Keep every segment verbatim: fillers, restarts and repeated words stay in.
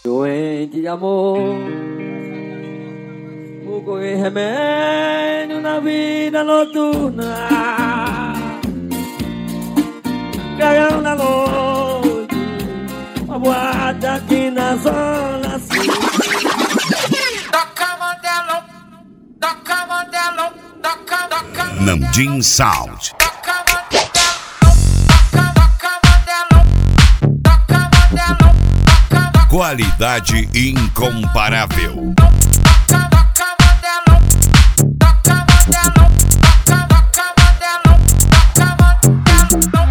Doente de amor, vou correr remédio na vida noturna, caiu na noite, uma boate aqui na zona sul. Toca modelo, toca modelo, toca, toca. Namdim Sound. Toca modelo, toca, toca modelo, toca modelo, toca, toca. Qualidade incomparável. Toca, toca modelo, toca modelo, toca, toca modelo, toca modelo.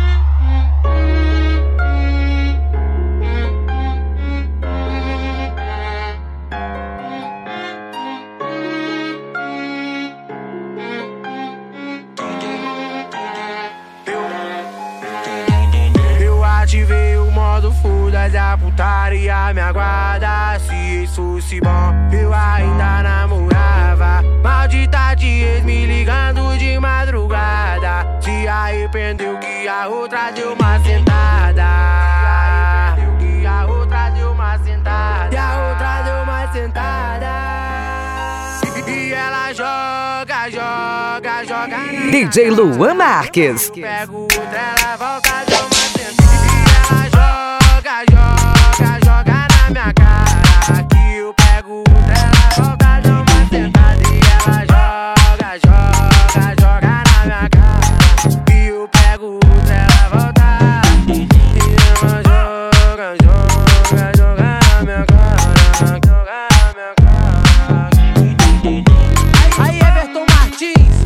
Eu ativei o modo foda-se, a putaria me aguarda. Se isso se bom, eu ainda namorava. Maldita de ex me ligando de madrugada. Se arrependeu que a outra deu uma sentada. Se arrependeu que a outra deu uma sentada. E a outra deu uma sentada. E ela joga, joga, joga na D J Luan Marques. pego outra, ela volta, deu uma sentada. E ela joga, joga, joga na minha cara. Que eu pego outra, ela volta, deu uma sentada. E ela joga, joga, joga na minha cara. Que eu pego outra, ela volta. E ela joga, joga, joga na minha cara. Joga na minha cara. Aí, Everton Martins.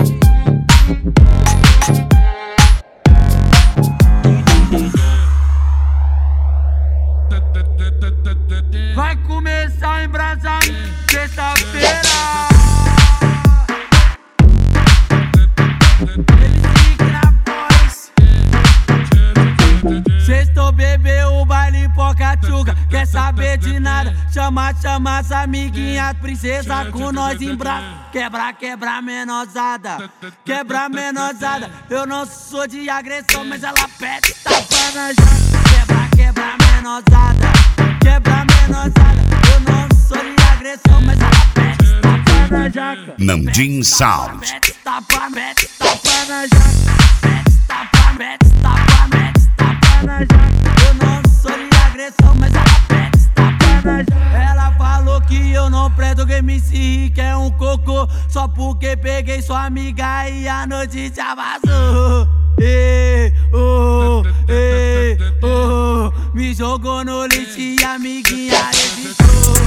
Vai começar a embrasar sexta-feira. Ele fica na voz. Sextou, bebeu o baile pocachuca. Quer saber de nada? Chama, chama as amiguinhas, princesa com nós em braço. Quebra, quebra menosada. Quebra menosada. Eu não sou de agressão, mas ela pede tapa na jaca. Quebra, quebra menosada. Quebra menosada. Eu não sou de agressão, mas ela pede tapa na jaca. Namdim Sound. Mete tapa, mete tapa na jaca. Mete tapa, mete tapa, mete tapa na jaca. Eu não sou de agressão, mas ela pede tapa na jaca. Ela falou que eu não presto, que me se que é um cocô. Só porque peguei sua amiga e a noite já vazou. Ei, oh, ei, oh. Me jogou no lixo e a amiguinha evitou.